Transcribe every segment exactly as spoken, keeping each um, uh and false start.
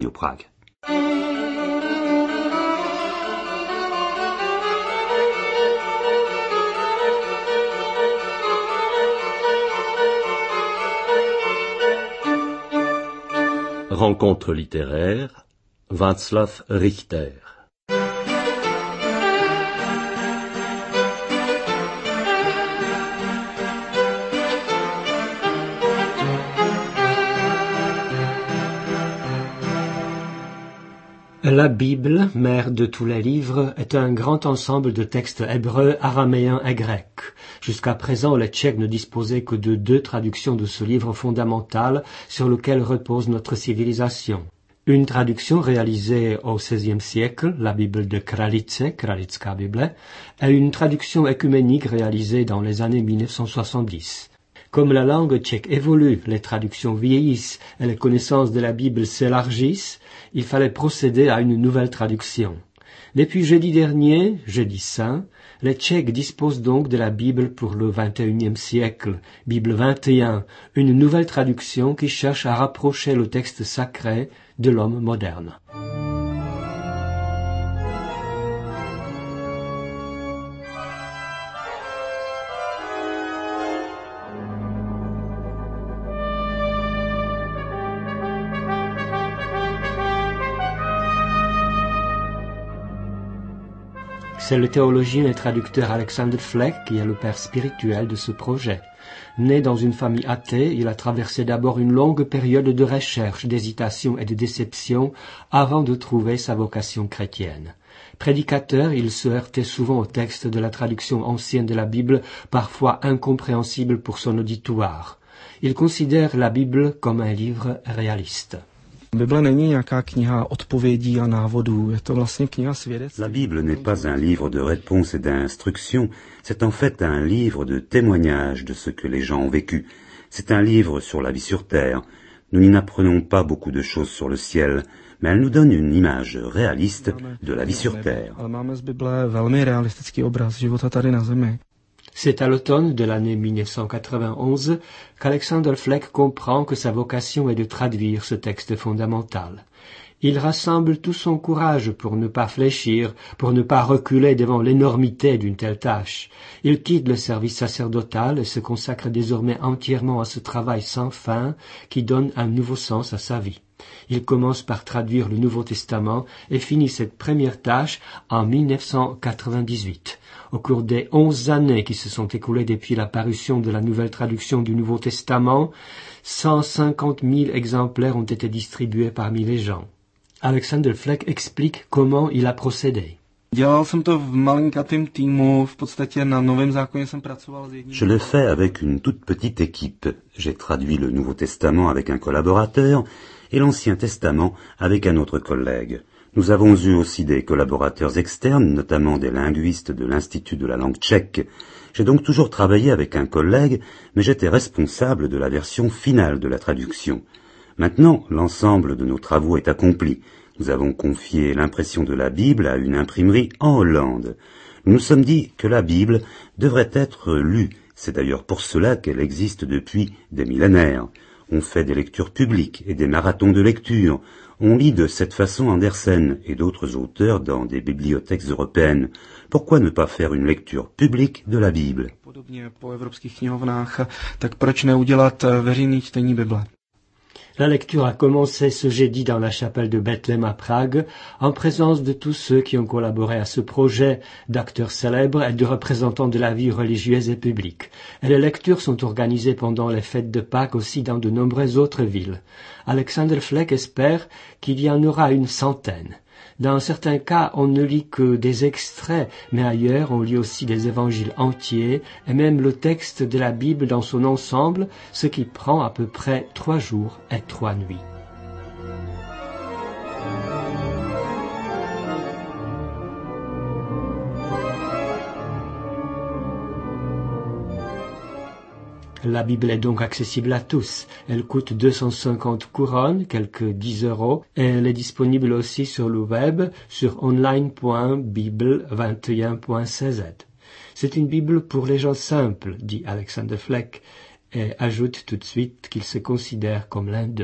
au Prague. Rencontre littéraire, Václav Richter. La Bible, mère de tous les livres, est un grand ensemble de textes hébreux, araméens et grecs. Jusqu'à présent, les Tchèques ne disposaient que de deux traductions de ce livre fondamental sur lequel repose notre civilisation. Une traduction réalisée au seizième siècle, la Bible de Kralice, Kralická Bible, et une traduction œcuménique réalisée dans les années mille neuf cent soixante-dix. Comme la langue tchèque évolue, les traductions vieillissent et les connaissances de la Bible s'élargissent, il fallait procéder à une nouvelle traduction. Depuis jeudi dernier, jeudi saint, les Tchèques disposent donc de la Bible pour le vingt et unième siècle, Bible vingt et un, une nouvelle traduction qui cherche à rapprocher le texte sacré de l'homme moderne. C'est le théologien et traducteur Alexander Fleck qui est le père spirituel de ce projet. Né dans une famille athée, il a traversé d'abord une longue période de recherche, d'hésitation et de déception avant de trouver sa vocation chrétienne. Prédicateur, il se heurtait souvent au texte de la traduction ancienne de la Bible, parfois incompréhensible pour son auditoire. Il considère la Bible comme un livre réaliste. La Bible n'est pas un livre de réponses et d'instructions, c'est en fait un livre de témoignages de ce que les gens ont vécu. C'est un livre sur la vie sur terre. Nous n'y apprenons pas beaucoup de choses sur le ciel, mais elle nous donne une image réaliste de la vie sur terre. C'est à l'automne de l'année mille neuf cent quatre-vingt-onze qu'Alexander Fleck comprend que sa vocation est de traduire ce texte fondamental. Il rassemble tout son courage pour ne pas fléchir, pour ne pas reculer devant l'énormité d'une telle tâche. Il quitte le service sacerdotal et se consacre désormais entièrement à ce travail sans fin qui donne un nouveau sens à sa vie. Il commence par traduire le Nouveau Testament et finit cette première tâche en mille neuf cent quatre-vingt-dix-huit. Au cours des onze années qui se sont écoulées depuis la parution de la nouvelle traduction du Nouveau Testament, cent cinquante mille exemplaires ont été distribués parmi les gens. Alexander Fleck explique comment il a procédé. Je le fais avec une toute petite équipe. J'ai traduit le Nouveau Testament avec un collaborateur et l'Ancien Testament avec un autre collègue. Nous avons eu aussi des collaborateurs externes, notamment des linguistes de l'Institut de la langue tchèque. J'ai donc toujours travaillé avec un collègue, mais j'étais responsable de la version finale de la traduction. Maintenant, l'ensemble de nos travaux est accompli. Nous avons confié l'impression de la Bible à une imprimerie en Hollande. Nous nous sommes dit que la Bible devrait être lue. C'est d'ailleurs pour cela qu'elle existe depuis des millénaires. On fait des lectures publiques et des marathons de lecture. On lit de cette façon Andersen et d'autres auteurs dans des bibliothèques européennes. Pourquoi ne pas faire une lecture publique de la Bible ? La lecture a commencé ce jeudi dans la chapelle de Bethléem à Prague, en présence de tous ceux qui ont collaboré à ce projet, d'acteurs célèbres et de représentants de la vie religieuse et publique. Et les lectures sont organisées pendant les fêtes de Pâques aussi dans de nombreuses autres villes. Alexander Fleck espère qu'il y en aura une centaine. Dans certains cas, on ne lit que des extraits, mais ailleurs, on lit aussi des évangiles entiers, et même le texte de la Bible dans son ensemble, ce qui prend à peu près trois jours et trois nuits. La Bible est donc accessible à tous. Elle coûte deux cent cinquante couronnes, quelques dix euros, et elle est disponible aussi sur le web, sur online point bible vingt et un point c z. C'est une Bible pour les gens simples, dit Alexander Fleck, et ajoute tout de suite qu'il se considère comme l'un d'eux.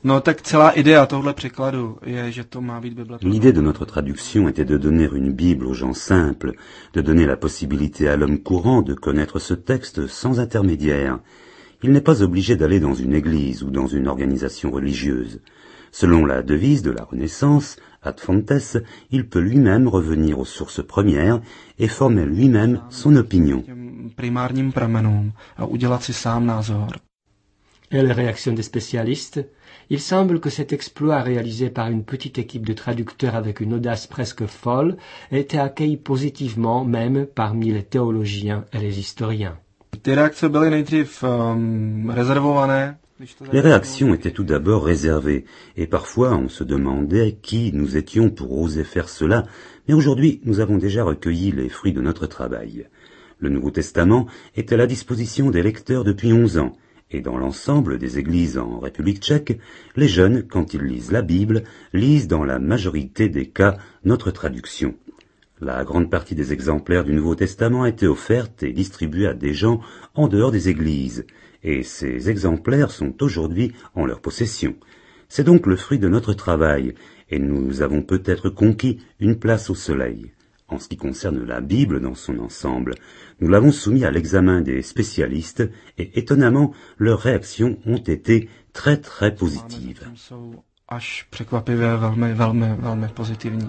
No tak celá idea tohle překladu je, že to má být Bible. L'idée de notre traduction était de donner une Bible aux gens simples, de donner la possibilité à l'homme courant de connaître ce texte sans intermédiaire. Il n'est pas obligé d'aller dans une église ou dans une organisation religieuse. Selon la devise de la Renaissance, ad fontes, il peut lui-même revenir aux sources premières et former lui-même son opinion. Primárním pramenům a udělat si sám názor. Et les réactions des spécialistes? Il semble que cet exploit réalisé par une petite équipe de traducteurs avec une audace presque folle ait été accueilli positivement même parmi les théologiens et les historiens. Ty reakce byly nejdřív um, rezervované. Les réactions étaient tout d'abord réservées, et parfois on se demandait qui nous étions pour oser faire cela, mais aujourd'hui nous avons déjà recueilli les fruits de notre travail. Le Nouveau Testament est à la disposition des lecteurs depuis onze ans, et dans l'ensemble des églises en République tchèque, les jeunes, quand ils lisent la Bible, lisent dans la majorité des cas notre traduction. La grande partie des exemplaires du Nouveau Testament a été offerte et distribuée à des gens en dehors des églises, et ces exemplaires sont aujourd'hui en leur possession. C'est donc le fruit de notre travail, et nous avons peut-être conquis une place au soleil. En ce qui concerne la Bible dans son ensemble, nous l'avons soumis à l'examen des spécialistes, et étonnamment, leurs réactions ont été très très positives. Až překvapivě velmi, velmi, velmi pozitivní.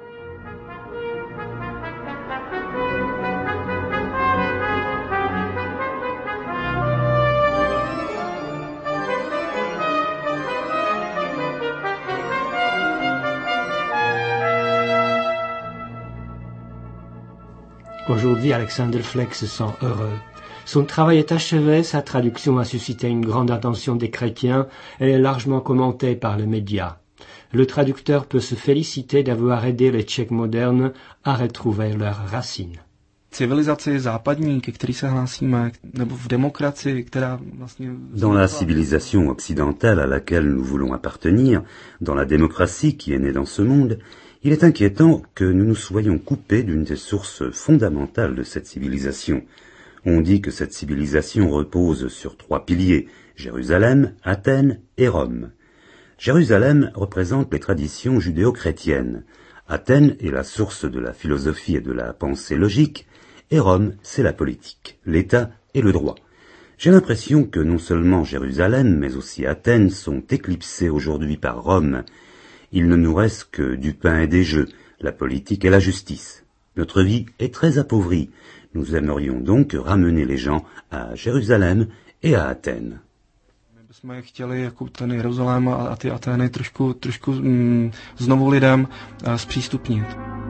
Aujourd'hui, Alexander Fleck se sent heureux. Son travail est achevé, sa traduction a suscité une grande attention des chrétiens et est largement commentée par les médias. Le traducteur peut se féliciter d'avoir aidé les Tchèques modernes à retrouver leurs racines. Civilizaci západní, ke který se hlásíme, nebo v demokracii, která vlastně... Dans la civilisation occidentale à laquelle nous voulons appartenir, dans la démocratie qui est née dans ce monde, il est inquiétant que nous nous soyons coupés d'une des sources fondamentales de cette civilisation. On dit que cette civilisation repose sur trois piliers, Jérusalem, Athènes et Rome. Jérusalem représente les traditions judéo-chrétiennes. Athènes est la source de la philosophie et de la pensée logique, et Rome, c'est la politique, l'État et le droit. J'ai l'impression que non seulement Jérusalem, mais aussi Athènes sont éclipsées aujourd'hui par Rome. Il ne nous reste que du pain et des jeux, la politique et la justice. Notre vie est très appauvrie. Nous aimerions donc ramener les gens à Jérusalem et à Athènes. My bychom chtěli jako ten Jeruzalém a ty Atény trošku, trošku mm, znovu lidem uh, zpřístupnit.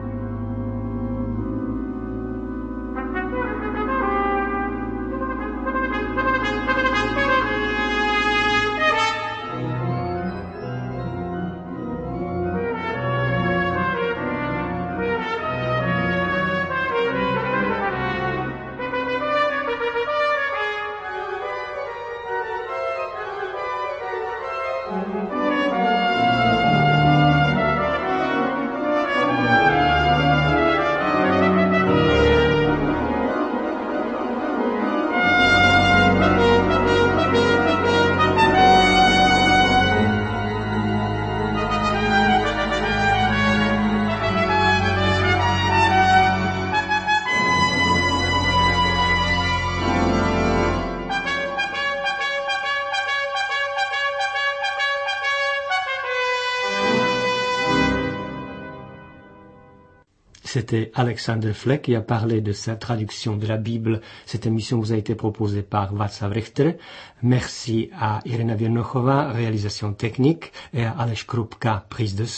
C'était Alexander Fleck qui a parlé de sa traduction de la Bible. Cette émission vous a été proposée par Václav Richter. Merci à Irina Virnochová, réalisation technique, et à Aleš Krupka, prise de son.